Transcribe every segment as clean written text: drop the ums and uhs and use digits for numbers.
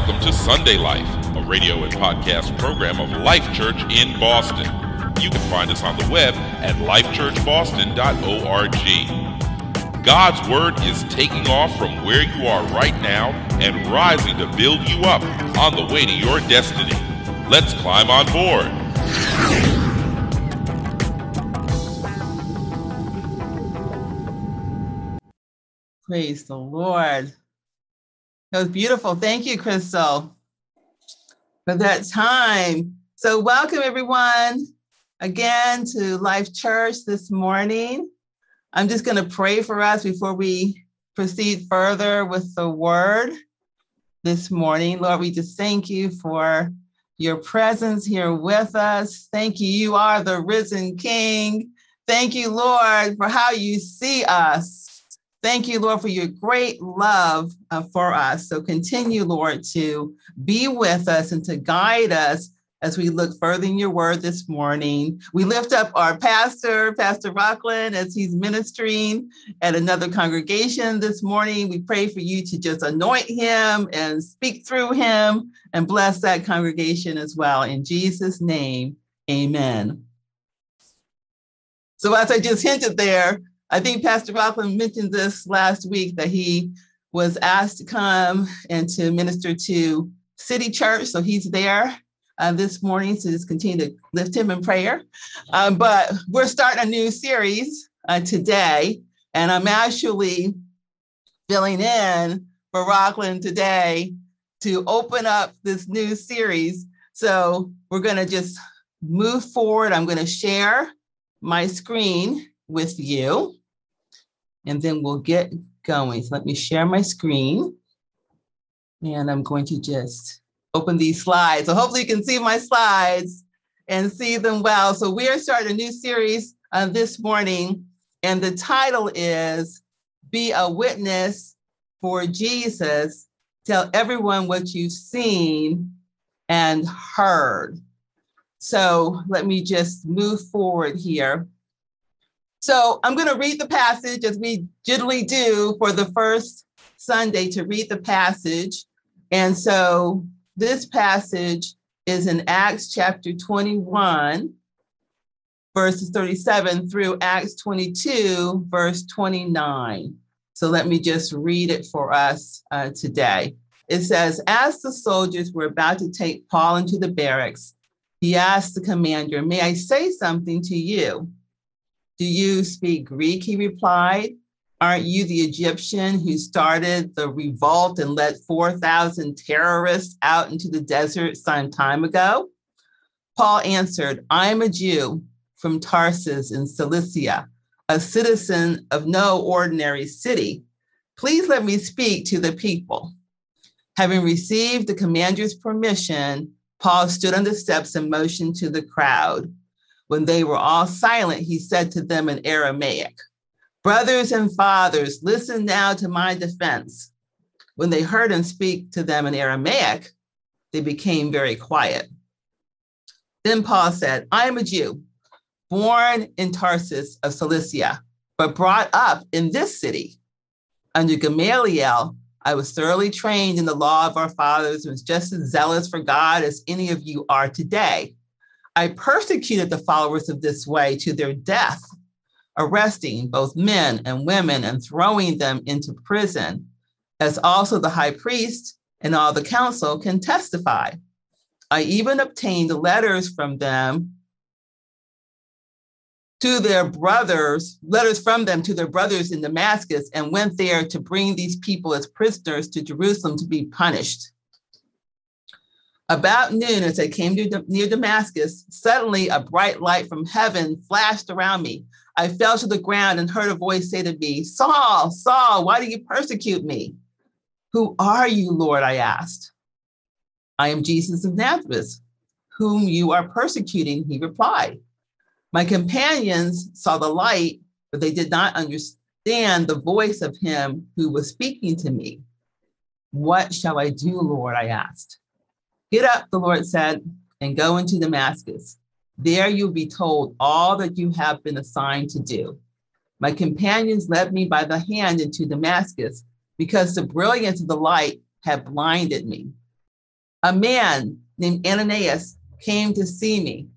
Welcome to Sunday Life, a radio and podcast program of Life Church in Boston. You can find us on the web at lifechurchboston.org. God's Word is taking off from where you are right now and rising to build you up on the way to your destiny. Let's climb on board. Praise the Lord. That was beautiful. Thank you, Crystal, for that time. So welcome, everyone, again to Life Church this morning. I'm just going to pray for us before we proceed further with the word this morning. Lord, we just thank you for your presence here with us. Thank you. You are the risen King. Thank you, Lord, for how you see us. Thank you, Lord, for your great love for us. So continue, Lord, to be with us and to guide us as we look further in your word this morning. We lift up our pastor, Pastor Rockland, as he's ministering at another congregation this morning. We pray for you to just anoint him and speak through him and bless that congregation as well. In Jesus' name, amen. So as I just hinted there, I think Pastor Rockland mentioned this last week that he was asked to come and to minister to City Church. So he's there this morning. So just continue to lift him in prayer. But we're starting a new series today. And I'm actually filling in for Rockland today to open up this new series. So we're going to just move forward. I'm going to share my screen with you, and then we'll get going. So let me share my screen, and I'm going to just open these slides. So hopefully you can see my slides and see them well. So we are starting a new series this morning, and the title is Be a Witness for Jesus. Tell everyone what you've seen and heard. So let me just move forward here. So I'm going to read the passage as we generally do for the first Sunday, to read the passage. And so this passage is in Acts chapter 21, verses 37 through Acts 22, verse 29. So let me just read it for us today. It says, as the soldiers were about to take Paul into the barracks, he asked the commander, may I say something to you? Do you speak Greek? He replied. Aren't you the Egyptian who started the revolt and led 4,000 terrorists out into the desert some time ago? Paul answered, I am a Jew from Tarsus in Cilicia, a citizen of no ordinary city. Please let me speak to the people. Having received the commander's permission, Paul stood on the steps and motioned to the crowd. When they were all silent, he said to them in Aramaic, brothers and fathers, listen now to my defense. When they heard him speak to them in Aramaic, they became very quiet. Then Paul said, I am a Jew, born in Tarsus of Cilicia, but brought up in this city. Under Gamaliel, I was thoroughly trained in the law of our fathers and was just as zealous for God as any of you are today. I persecuted the followers of this way to their death, arresting both men and women and throwing them into prison, as also the high priest and all the council can testify. I even obtained letters from them to their brothers, letters from them to their brothers in Damascus, and went there to bring these people as prisoners to Jerusalem to be punished. About noon, as I came near Damascus, suddenly a bright light from heaven flashed around me. I fell to the ground and heard a voice say to me, Saul, Saul, why do you persecute me? Who are you, Lord? I asked. I am Jesus of Nazareth, whom you are persecuting, he replied. My companions saw the light, but they did not understand the voice of him who was speaking to me. What shall I do, Lord? I asked. Get up, the Lord said, and go into Damascus. There you'll be told all that you have been assigned to do. My companions led me by the hand into Damascus because the brilliance of the light had blinded me. a man named Ananias came to see me.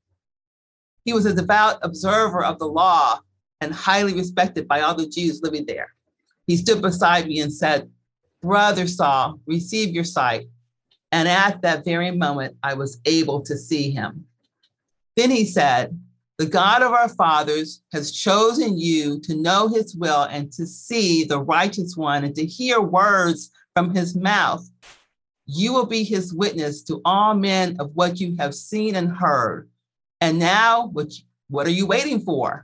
He was a devout observer of the law and highly respected by all the Jews living there. He stood beside me and said, "Brother Saul, receive your sight." And at that very moment, I was able to see him. Then he said, "The God of our fathers has chosen you to know his will and to see the righteous one and to hear words from his mouth. You will be his witness to all men of what you have seen and heard. And now, what are you waiting for?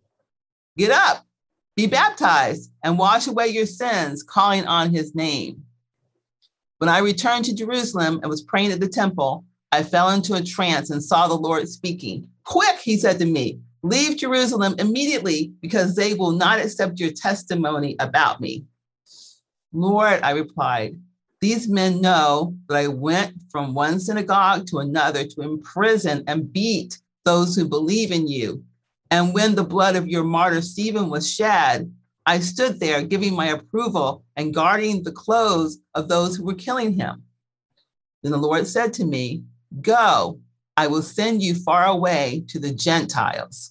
Get up, be baptized, and wash away your sins, calling on his name." When I returned to Jerusalem and was praying at the temple, I fell into a trance and saw the Lord speaking. "Quick," he said to me, "leave Jerusalem immediately, because they will not accept your testimony about me." "Lord," I replied, "these men know that I went from one synagogue to another to imprison and beat those who believe in you. And when the blood of your martyr Stephen was shed, I stood there giving my approval and guarding the clothes of those who were killing him." Then the Lord said to me, "Go, I will send you far away to the Gentiles."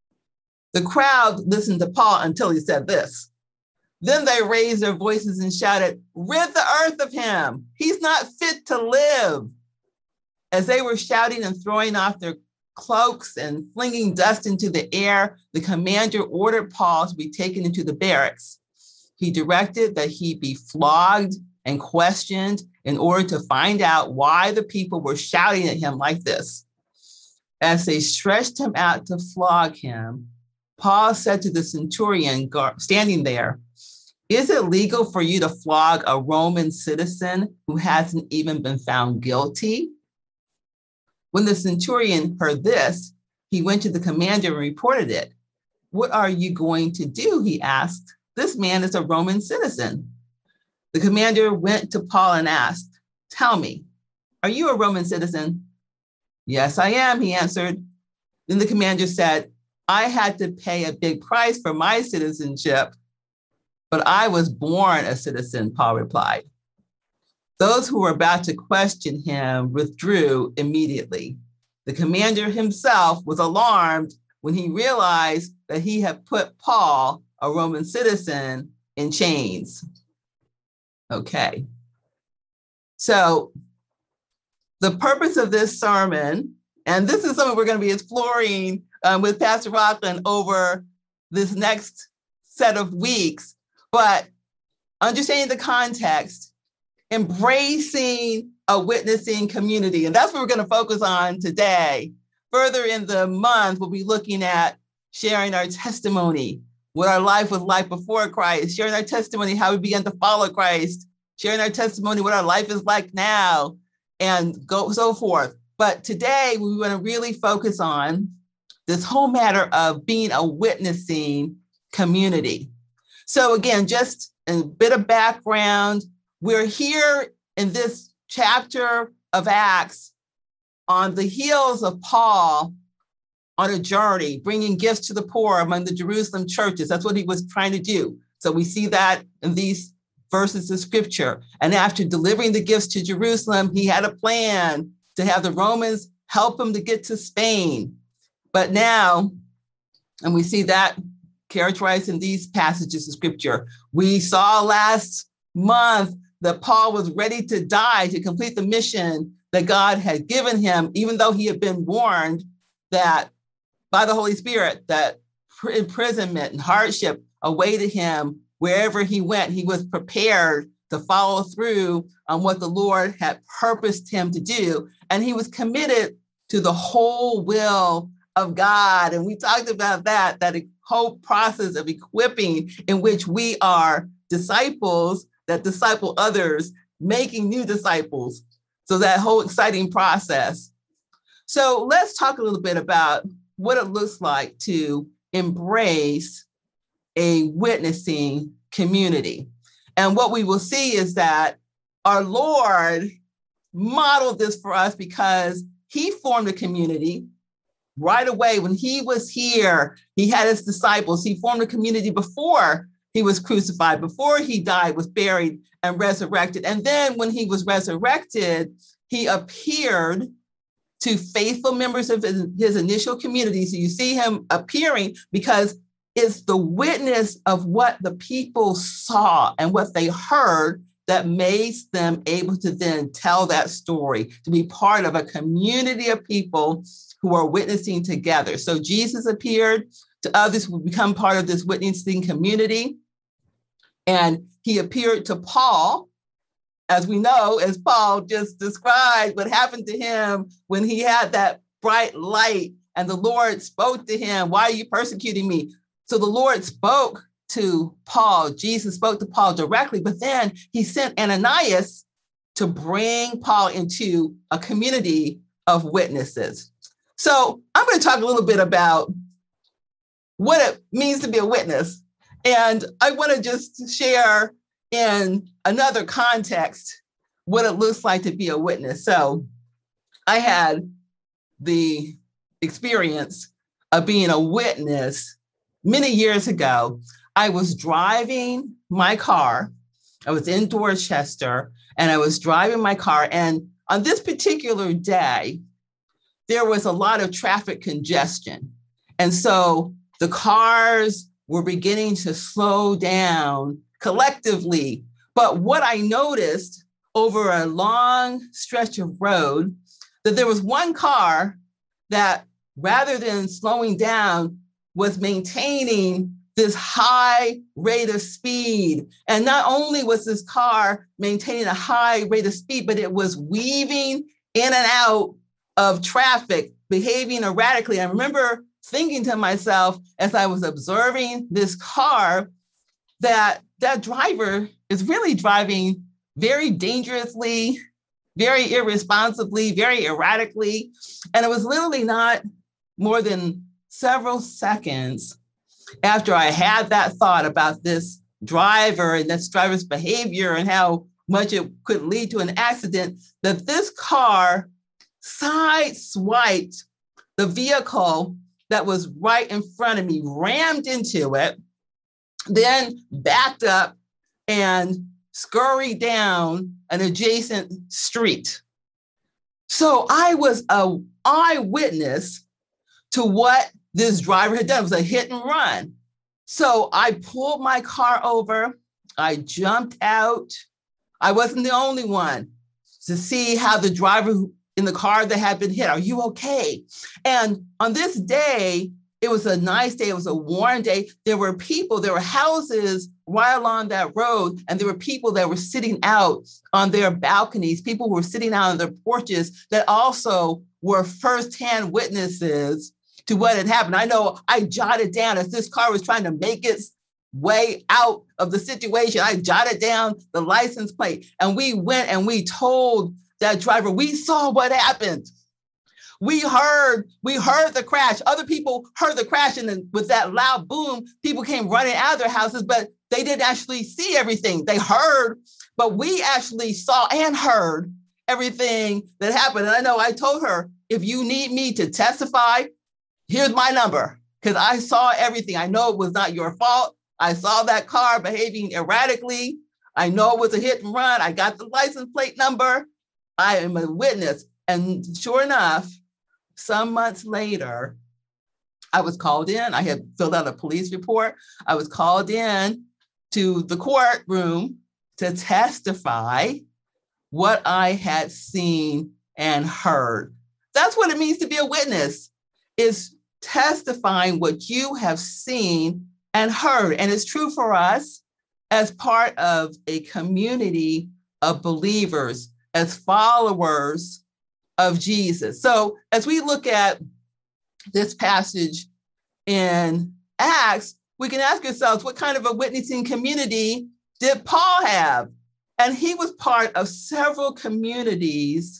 The crowd listened to Paul until he said this. Then they raised their voices and shouted, "Rid the earth of him. He's not fit to live." As they were shouting and throwing off their cloaks and flinging dust into the air, the commander ordered Paul to be taken into the barracks. He directed that he be flogged and questioned in order to find out why the people were shouting at him like this. As they stretched him out to flog him, Paul said to the centurion standing there, "Is it legal for you to flog a Roman citizen who hasn't even been found guilty?" When the centurion heard this, he went to the commander and reported it. "What are you going to do?" he asked. "This man is a Roman citizen." The commander went to Paul and asked, "Tell me, are you a Roman citizen?" "Yes, I am," he answered. Then the commander said, "I had to pay a big price for my citizenship, but I was born a citizen," Paul replied. Those who were about to question him withdrew immediately. The commander himself was alarmed when he realized that he had put Paul, a Roman citizen, in chains. Okay. So the purpose of this sermon, and this is something we're going to be exploring with Pastor Rockland over this next set of weeks, but understanding the context, embracing a witnessing community. And that's what we're going to focus on today. Further in the month, we'll be looking at sharing our testimony, what our life was like before Christ, sharing our testimony, how we began to follow Christ, sharing our testimony, what our life is like now, and so forth. But today, we want to really focus on this whole matter of being a witnessing community. So again, just a bit of background. We're here in this chapter of Acts on the heels of Paul on a journey, bringing gifts to the poor among the Jerusalem churches. That's what he was trying to do. So we see that in these verses of scripture. And after delivering the gifts to Jerusalem, he had a plan to have the Romans help him to get to Spain. But now, and we see that characterized in these passages of scripture, we saw last month that Paul was ready to die to complete the mission that God had given him, even though he had been warned that by the Holy Spirit that imprisonment and hardship awaited him wherever he went. He was prepared to follow through on what the Lord had purposed him to do. And he was committed to the whole will of God. And we talked about that whole process of equipping in which we are disciples that disciple others, making new disciples. So that whole exciting process. So let's talk a little bit about what it looks like to embrace a witnessing community. And what we will see is that our Lord modeled this for us because he formed a community right away. When he was here, he had his disciples. He formed a community before he was crucified, before he died, was buried, and resurrected. And then when he was resurrected, he appeared to faithful members of his initial community. So you see him appearing because it's the witness of what the people saw and what they heard that makes them able to then tell that story, to be part of a community of people who are witnessing together. So Jesus appeared to others who become part of this witnessing community. And he appeared to Paul, as we know, as Paul just described what happened to him when he had that bright light and the Lord spoke to him, "Why are you persecuting me?" So the Lord spoke to Paul. Jesus spoke to Paul directly, but then he sent Ananias to bring Paul into a community of witnesses. So I'm going to talk a little bit about what it means to be a witness. And I want to just share in another context what it looks like to be a witness. So I had the experience of being a witness many years ago. I was driving my car. I was in Dorchester and I was driving my car. And on this particular day, there was a lot of traffic congestion. And so the cars were beginning to slow down collectively. But what I noticed over a long stretch of road, that there was one car that, rather than slowing down, was maintaining this high rate of speed. And not only was this car maintaining a high rate of speed, but it was weaving in and out of traffic, behaving erratically. I remember thinking to myself as I was observing this car that that driver is really driving very dangerously, very irresponsibly, very erratically. And it was literally not more than several seconds after I had that thought about this driver and this driver's behavior and how much it could lead to an accident, that this car sideswiped the vehicle that was right in front of me, rammed into it, then backed up and scurried down an adjacent street. So I was an eyewitness to what this driver had done. It was a hit and run. So I pulled my car over. I jumped out. I wasn't the only one to see how the driver in the car that had been hit, "Are you okay?" And on this day, it was a nice day. It was a warm day. There were people, there were houses right along that road, and there were people that were sitting out on their balconies, people who were sitting out on their porches that also were firsthand witnesses to what had happened. I know I jotted down as this car was trying to make its way out of the situation. I jotted down the license plate, and we went and we told that driver, we saw what happened. We heard the crash. Other people heard the crash, and then with that loud boom, people came running out of their houses, but they didn't actually see everything. They heard, but we actually saw and heard everything that happened. And I know I told her, if you need me to testify, here's my number, because I saw everything. I know it was not your fault. I saw that car behaving erratically. I know it was a hit and run. I got the license plate number. I am a witness. And sure enough, some months later, I was called in. I had filled out a police report. I was called in to the courtroom to testify what I had seen and heard. That's what it means to be a witness, is testifying what you have seen and heard. And it's true for us as part of a community of believers, as followers of Jesus. So as we look at this passage in Acts, we can ask ourselves, what kind of a witnessing community did Paul have? And he was part of several communities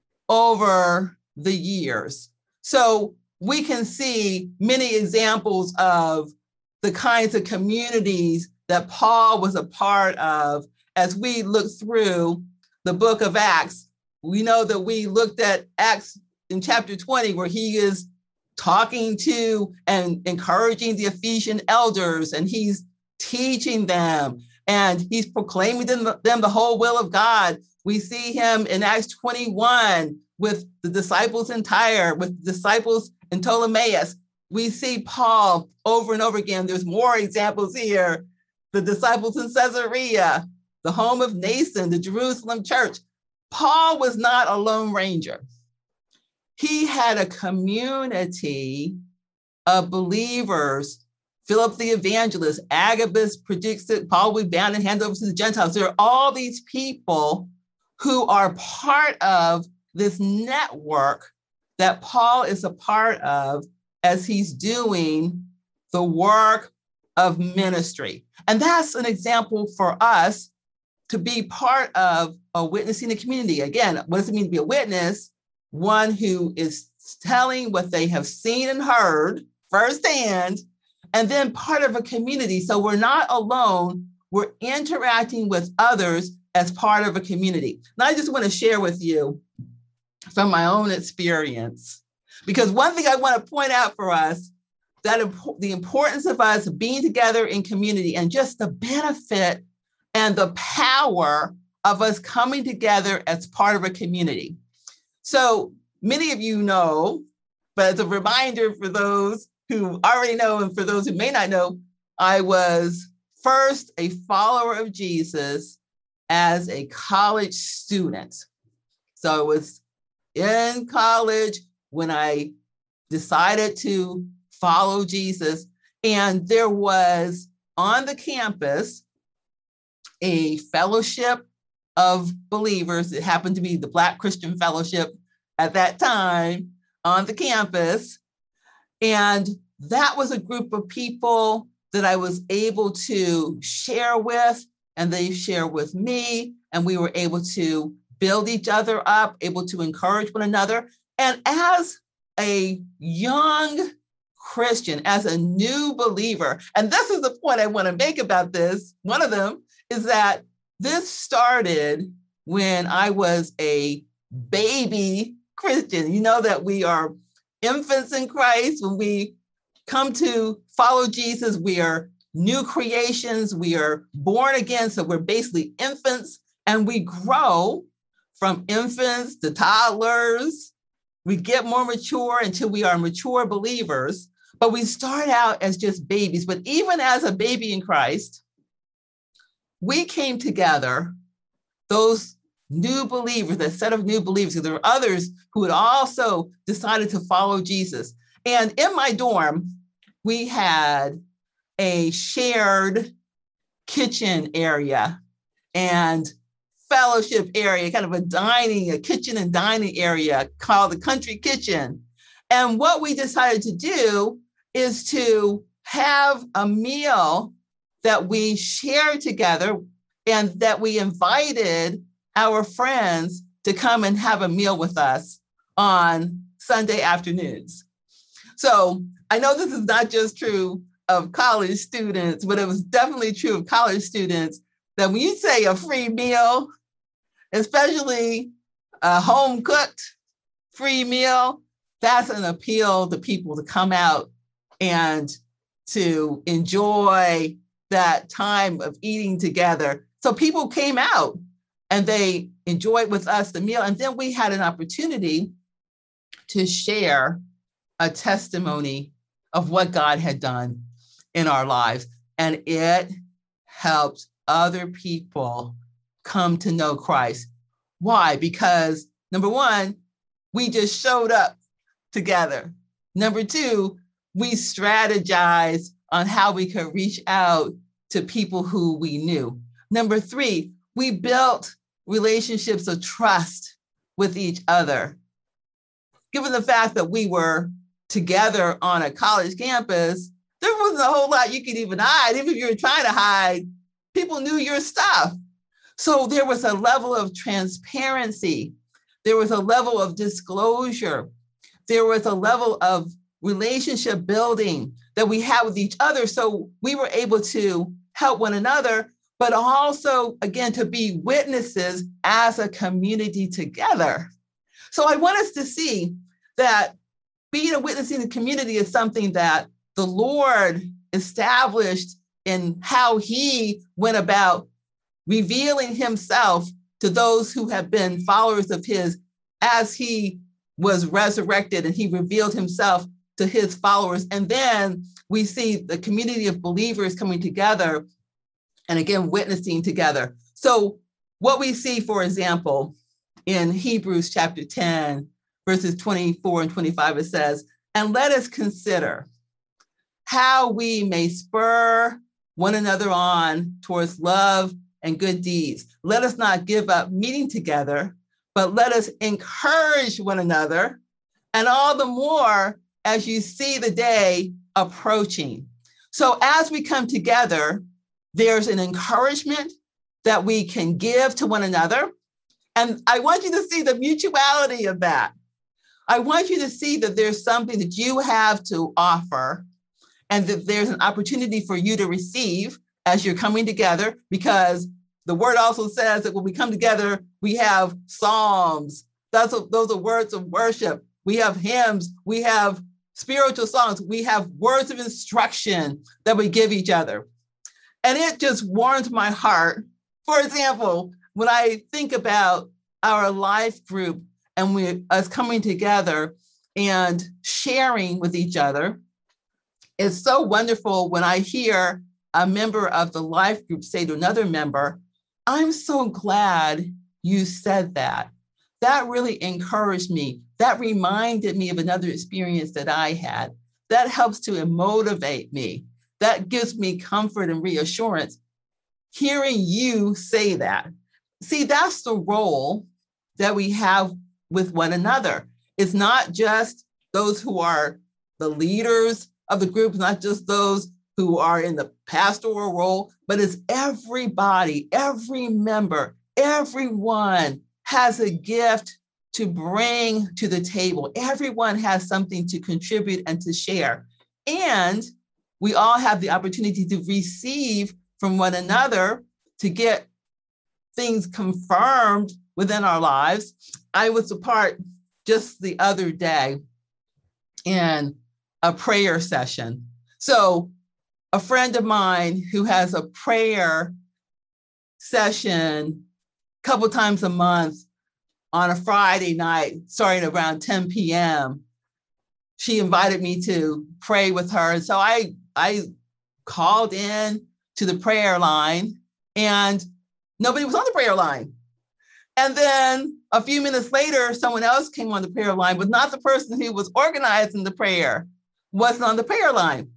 over the years. So we can see many examples of the kinds of communities that Paul was a part of as we look through the book of Acts. We know that we looked at Acts in chapter 20, where he is talking to and encouraging the Ephesian elders, and he's teaching them, and he's proclaiming them the whole will of God. We see him in Acts 21 with the disciples in Tyre, with the disciples in Ptolemais. We see Paul over and over again. There's more examples here. The disciples in Caesarea, the home of Nason, the Jerusalem church. Paul was not a lone ranger. He had a community of believers. Philip the evangelist, Agabus predicts it, Paul will be bound and handed over to the Gentiles. There are all these people who are part of this network that Paul is a part of as he's doing the work of ministry. And that's an example for us to be part of a witnessing community. Again, what does it mean to be a witness? One who is telling what they have seen and heard firsthand, and then part of a community. So we're not alone, we're interacting with others as part of a community. And I just want to share with you from my own experience, because one thing I want to point out for us, that the importance of us being together in community and just the benefit and the power of us coming together as part of a community. So many of you know, but as a reminder for those who already know and for those who may not know, I was first a follower of Jesus as a college student. So I was in college when I decided to follow Jesus, and there was on the campus a fellowship of believers. It happened to be the Black Christian Fellowship at that time on the campus. And that was a group of people that I was able to share with, and they share with me, and we were able to build each other up, able to encourage one another. And as a young Christian, as a new believer, and this is the point I want to make about this, one of them is that this started when I was a baby Christian. You know that we are infants in Christ. When we come to follow Jesus, we are new creations. We are born again. So we're basically infants, and we grow from infants to toddlers. We get more mature until we are mature believers, but we start out as just babies. But even as a baby in Christ, we came together, those new believers, that set of new believers, because there were others who had also decided to follow Jesus. And in my dorm, we had a shared kitchen area and fellowship area, kind of a kitchen and dining area called the Country Kitchen. And what we decided to do is to have a meal that we shared together, and that we invited our friends to come and have a meal with us on Sunday afternoons. So I know this is not just true of college students, but it was definitely true of college students, that when you say a free meal, especially a home-cooked free meal, that's an appeal to people to come out and to enjoy that time of eating together. So people came out and they enjoyed with us the meal. And then we had an opportunity to share a testimony of what God had done in our lives. And it helped other people come to know Christ. Why? Because number one, we just showed up together. Number two, we strategized on how we could reach out to people who we knew. Number three, we built relationships of trust with each other. Given the fact that we were together on a college campus, there wasn't a whole lot you could even hide. Even if you were trying to hide, people knew your stuff. So there was a level of transparency. There was a level of disclosure. There was a level of relationship building that we had with each other. So we were able to help one another, but also, again, to be witnesses as a community together. So I want us to see that being a witness in the community is something that the Lord established in how he went about revealing himself to those who have been followers of his as he was resurrected, and he revealed himself to his followers. And then we see the community of believers coming together and again, witnessing together. So what we see, for example, in Hebrews chapter 10, verses 24 and 25, it says, "And let us consider how we may spur one another on towards love and good deeds. Let us not give up meeting together, but let us encourage one another, and all the more as you see the day approaching." So as we come together, there's an encouragement that we can give to one another. And I want you to see the mutuality of that. I want you to see that there's something that you have to offer, and that there's an opportunity for you to receive as you're coming together, because the word also says that when we come together, we have psalms. Those are words of worship. We have hymns. We have spiritual songs. We have words of instruction that we give each other. And it just warms my heart. For example, when I think about our life group and us coming together and sharing with each other, it's so wonderful when I hear a member of the life group say to another member, "I'm so glad you said that. That really encouraged me. That reminded me of another experience that I had. That helps to motivate me. That gives me comfort and reassurance." Hearing you say that. See, that's the role that we have with one another. It's not just those who are the leaders of the group, not just those who are in the pastoral role, but it's everybody, every member, everyone has a gift to bring to the table. Everyone has something to contribute and to share. And we all have the opportunity to receive from one another to get things confirmed within our lives. I was a part just the other day in a prayer session. So a friend of mine who has a prayer session a couple times a month on a Friday night, starting around 10 p.m., she invited me to pray with her. And so I called in to the prayer line, and nobody was on the prayer line. And then a few minutes later, someone else came on the prayer line, but not the person who was organizing the prayer wasn't on the prayer line.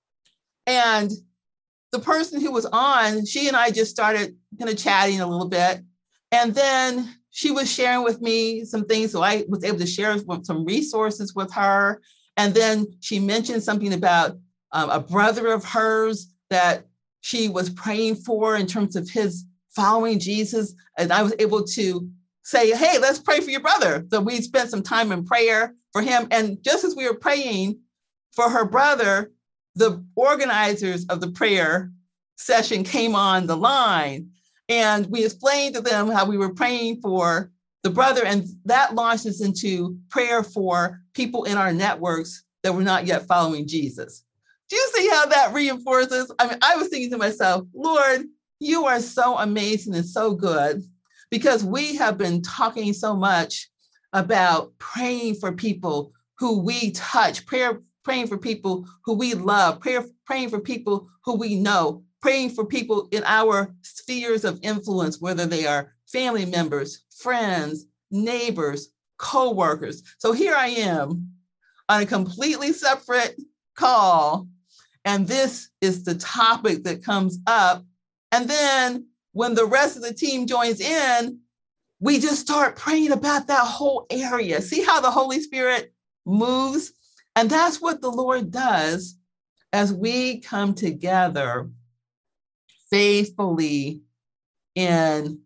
And the person who was on, she and I just started kind of chatting a little bit. And then she was sharing with me some things. So I was able to share some resources with her. And then she mentioned something about a brother of hers that she was praying for in terms of his following Jesus. And I was able to say, "Hey, let's pray for your brother." So we spent some time in prayer for him. And just as we were praying for her brother, the organizers of the prayer session came on the line, and we explained to them how we were praying for the brother. And that launched us into prayer for people in our networks that were not yet following Jesus. Do you see how that reinforces? I mean, I was thinking to myself, Lord, you are so amazing and so good, because we have been talking so much about praying for people who we touch, praying for people who we love, praying for people who we know, praying for people in our spheres of influence, whether they are family members, friends, neighbors, co-workers. So here I am on a completely separate call, and this is the topic that comes up. And then when the rest of the team joins in, we just start praying about that whole area. See how the Holy Spirit moves? And that's what the Lord does as we come together faithfully in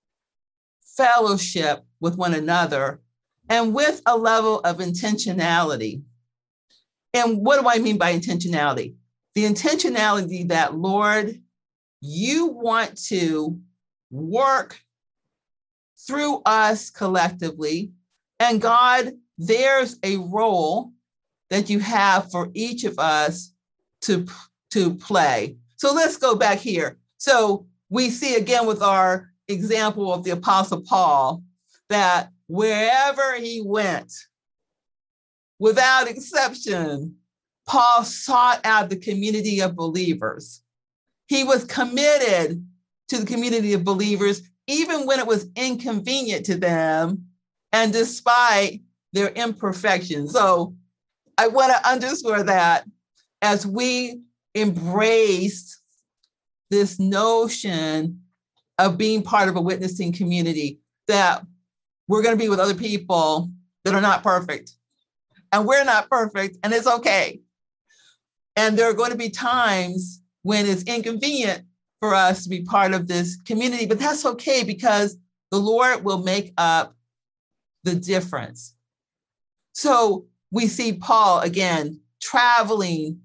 fellowship with one another and with a level of intentionality. And what do I mean by intentionality? The intentionality that, Lord, you want to work through us collectively. And God, there's a role that you have for each of us to play. So let's go back here. So we see again with our example of the Apostle Paul that wherever he went, without exception, Paul sought out the community of believers. He was committed to the community of believers, even when it was inconvenient to them and despite their imperfections. So I want to underscore that as we embrace this notion of being part of a witnessing community, that we're going to be with other people that are not perfect. And we're not perfect, and it's okay. And there are going to be times when it's inconvenient for us to be part of this community, but that's okay because the Lord will make up the difference. So we see Paul again traveling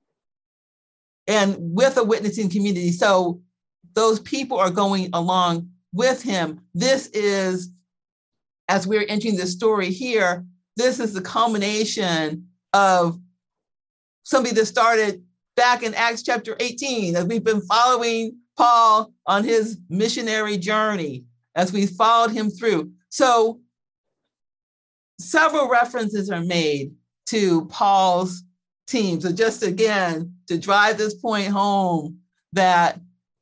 and with a witnessing community. So those people are going along with him. This is, as we're entering the story here, this is the culmination of something that started back in Acts chapter 18, as we've been following Paul on his missionary journey, as we followed him through. So several references are made to Paul's team. So just again, to drive this point home, that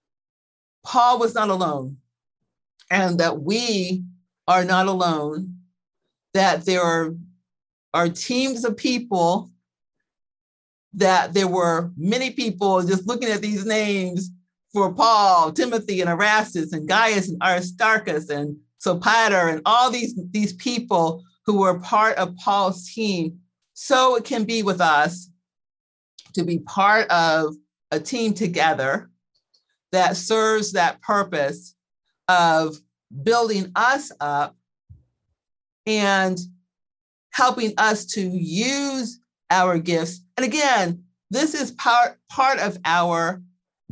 Paul was not alone and that we are not alone, that there are teams of people, that there were many people just looking at these names for Paul, Timothy, and Erastus, and Gaius, and Aristarchus, and Sopater, and all these people who were part of Paul's team. So it can be with us to be part of a team together that serves that purpose of building us up and helping us to use our gifts. And again, this is part of our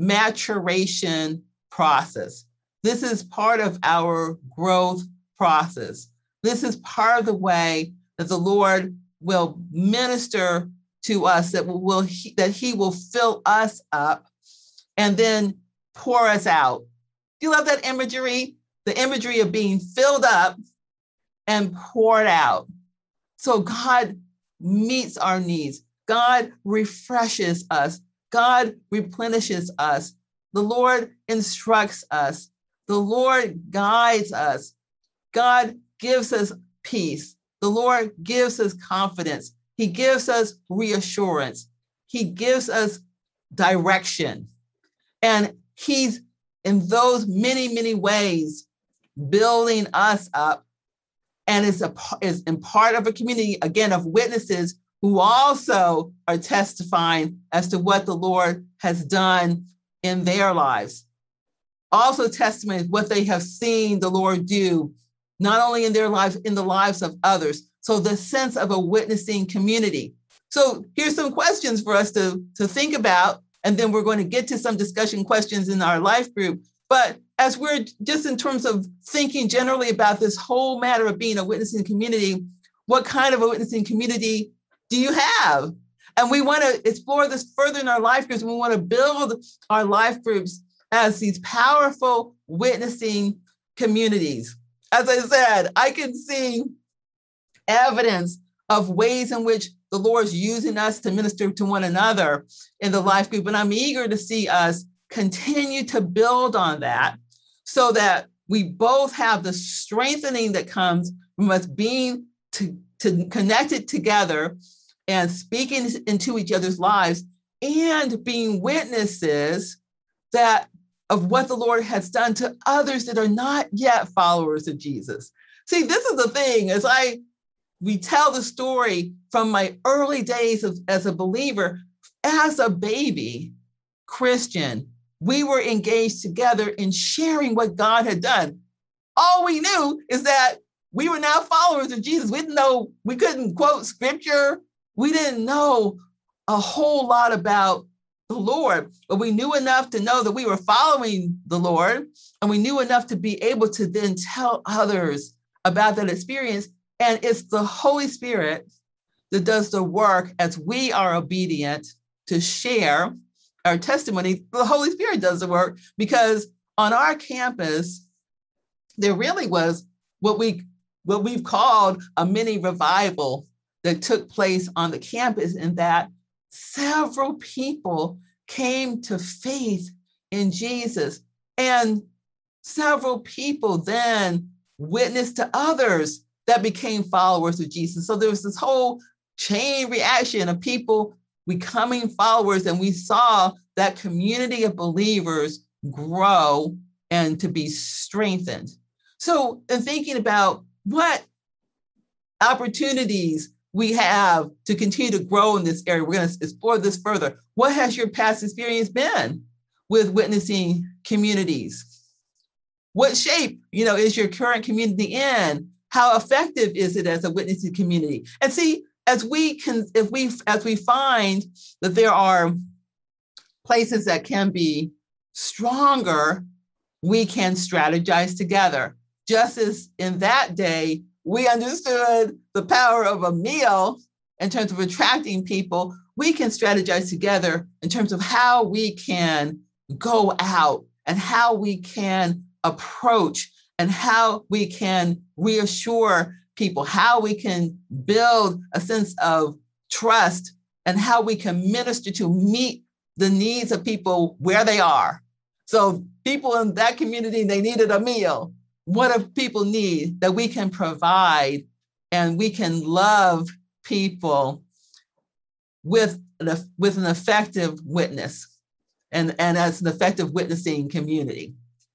maturation process. This is part of our growth process. This is part of the way that the Lord will minister to us, that he will fill us up and then pour us out. Do you love that imagery? The imagery of being filled up and poured out. So God meets our needs. God refreshes us. God replenishes us. The Lord instructs us. The Lord guides us. God gives us peace. The Lord gives us confidence. He gives us reassurance. He gives us direction. And he's in those many, many ways building us up, and is in part of a community, again, of witnesses who also are testifying as to what the Lord has done in their lives. Also testimony of what they have seen the Lord do, not only in their lives, in the lives of others. So the sense of a witnessing community. So here's some questions for us to think about, and then we're going to get to some discussion questions in our life group. But as we're just in terms of thinking generally about this whole matter of being a witnessing community, what kind of a witnessing community do you have? And we want to explore this further in our life groups. We want to build our life groups as these powerful witnessing communities. As I said, I can see evidence of ways in which the Lord's using us to minister to one another in the life group. And I'm eager to see us continue to build on that so that we both have the strengthening that comes from us being to connected together and speaking into each other's lives and being witnesses of what the Lord has done to others that are not yet followers of Jesus. See, this is the thing, as we tell the story from my early days as a believer, as a baby Christian, we were engaged together in sharing what God had done. All we knew is that we were now followers of Jesus. We didn't know, we couldn't quote scripture. We didn't know a whole lot about the Lord, but we knew enough to know that we were following the Lord, and we knew enough to be able to then tell others about that experience. And it's the Holy Spirit that does the work as we are obedient to share our testimony, the Holy Spirit does the work, because on our campus, there really was what we've called a mini revival that took place on the campus, in that several people came to faith in Jesus, and several people then witnessed to others that became followers of Jesus. So there was this whole chain reaction of people becoming followers, and we saw that community of believers grow and to be strengthened. So in thinking about what opportunities we have to continue to grow in this area, we're going to explore this further. What has your past experience been with witnessing communities? What shape, is your current community in? How effective is it as a witnessing community? And see, as we find that there are places that can be stronger, we can strategize together. Just as in that day, we understood the power of a meal in terms of attracting people, we can strategize together in terms of how we can go out and how we can approach and how we can reassure people, how we can build a sense of trust, and how we can minister to meet the needs of people where they are. So people in that community, they needed a meal. What do people need that we can provide, and we can love people with an effective witness and as an effective witnessing community.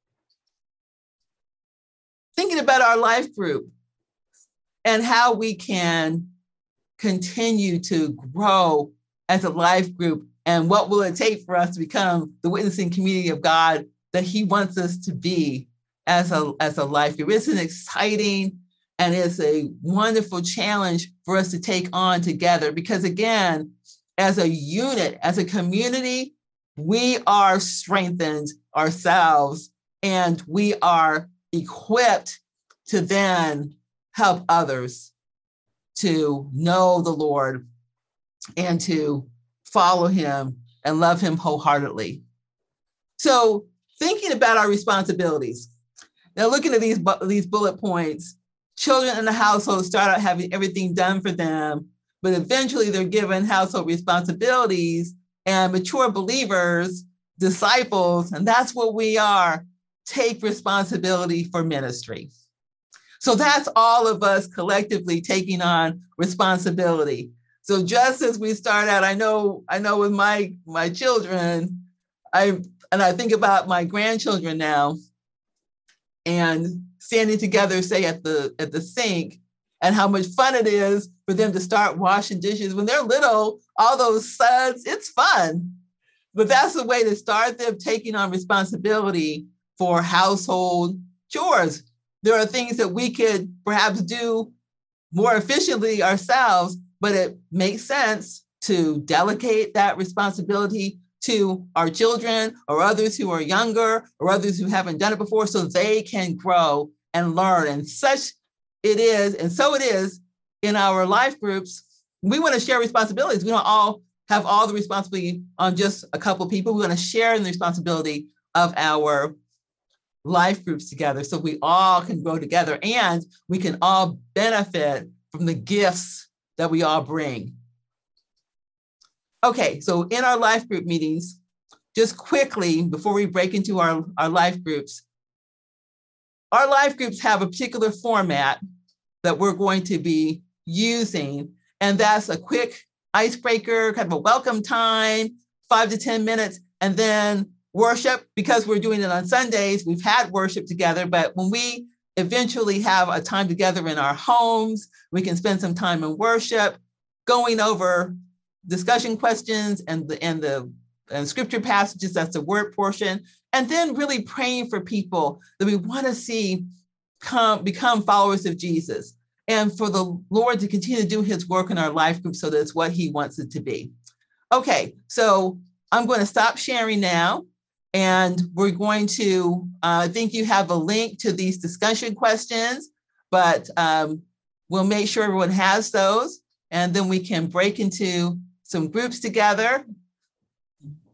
Thinking about our life group and how we can continue to grow as a life group, and what will it take for us to become the witnessing community of God that He wants us to be as a life group. It's an exciting and it's a wonderful challenge for us to take on together, because again, as a unit, as a community, we are strengthened ourselves and we are equipped to then help others to know the Lord and to follow Him and love Him wholeheartedly. So thinking about our responsibilities. Now, looking at these bullet points, children in the household start out having everything done for them, but eventually they're given household responsibilities, and mature believers, disciples, and that's what we are, take responsibility for ministry. So that's all of us collectively taking on responsibility. So just as we start out, I know with my children, I think about my grandchildren now, and standing together, say at the sink, and how much fun it is for them to start washing dishes when they're little. All those suds, it's fun, but that's the way to start them taking on responsibility for household chores. There are things that we could perhaps do more efficiently ourselves, but it makes sense to delegate that responsibility to our children or others who are younger or others who haven't done it before, so they can grow and learn. And such it is, and so it is in our life groups. We want to share responsibilities. We don't all have all the responsibility on just a couple of people. We want to share in the responsibility of our life groups together so we all can grow together and we can all benefit from the gifts that we all bring. Okay, so in our life group meetings, just quickly, before we break into our life groups, our life groups have a particular format that we're going to be using, and that's a quick icebreaker, kind of a welcome time, 5 to 10 minutes, and then worship. Because we're doing it on Sundays, we've had worship together, but when we eventually have a time together in our homes, we can spend some time in worship, going over discussion questions and the scripture passages, that's the word portion, and then really praying for people that we want to see become followers of Jesus, and for the Lord to continue to do His work in our life group so that it's what He wants it to be. Okay, so I'm going to stop sharing now, and we're going to, I think you have a link to these discussion questions, but we'll make sure everyone has those, and then we can break into some groups together.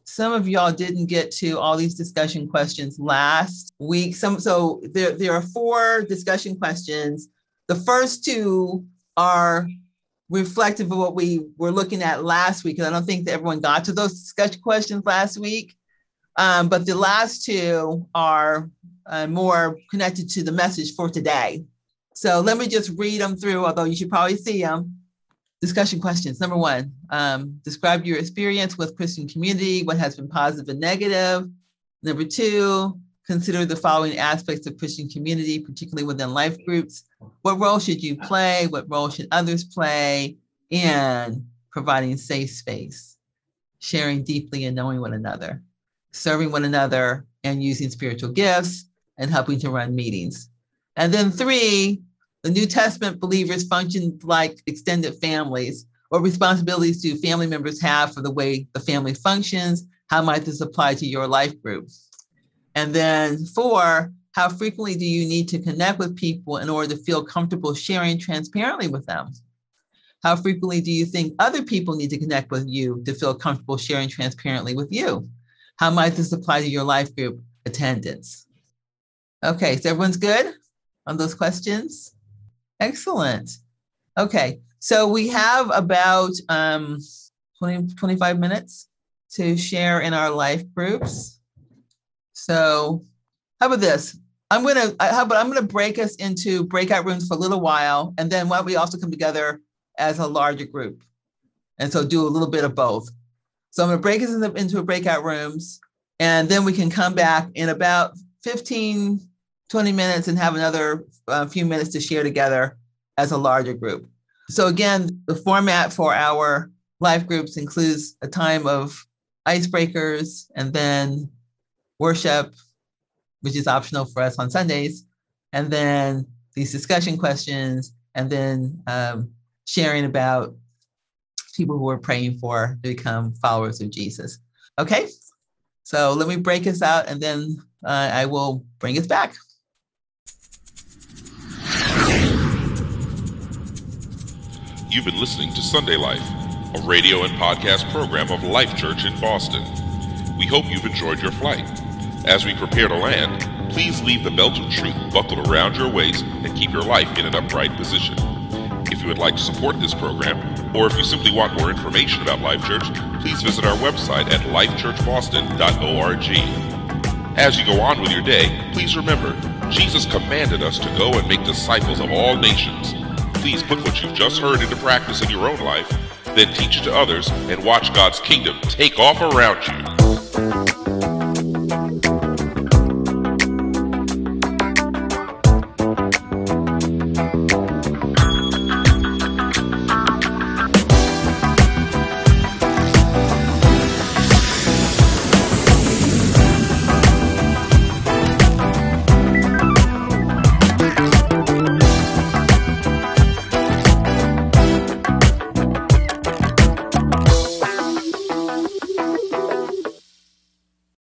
some of y'all didn't get to all these discussion questions last week. So there are 4 discussion questions. The first 2 are reflective of what we were looking at last week, and I don't think that everyone got to those discussion questions last week. But the last 2 are more connected to the message for today. So let me just read them through, although you should probably see them. Discussion questions. Number 1, describe your experience with Christian community. What has been positive and negative? Number 2, consider the following aspects of Christian community, particularly within life groups. What role should you play? What role should others play in providing safe space, sharing deeply and knowing one another, serving one another and using spiritual gifts, and helping to run meetings? And then 3, the New Testament believers function like extended families. What responsibilities do family members have for the way the family functions? How might this apply to your life group? And then 4, how frequently do you need to connect with people in order to feel comfortable sharing transparently with them? How frequently do you think other people need to connect with you to feel comfortable sharing transparently with you? How might this apply to your life group attendance? Okay, so everyone's good on those questions? Excellent. Okay, so we have about 25 minutes to share in our life groups. So how about this? I'm gonna break us into breakout rooms for a little while, and then why don't we also come together as a larger group? And so do a little bit of both. So I'm gonna break us into breakout rooms, and then we can come back in about 15, 20 minutes and have another few minutes to share together as a larger group. So again, the format for our life groups includes a time of icebreakers and then worship, which is optional for us on Sundays, and then these discussion questions, and then sharing about people who we're praying for to become followers of Jesus. Okay, so let me break us out, and then I will bring us back. You've been listening to Sunday Life, a radio and podcast program of Life Church in Boston. We hope you've enjoyed your flight. As we prepare to land, please leave the belt of truth buckled around your waist and keep your life in an upright position. If you would like to support this program, or if you simply want more information about Life Church, please visit our website at lifechurchboston.org. As you go on with your day, please remember, Jesus commanded us to go and make disciples of all nations. Please put what you've just heard into practice in your own life, then teach it to others, and watch God's kingdom take off around you.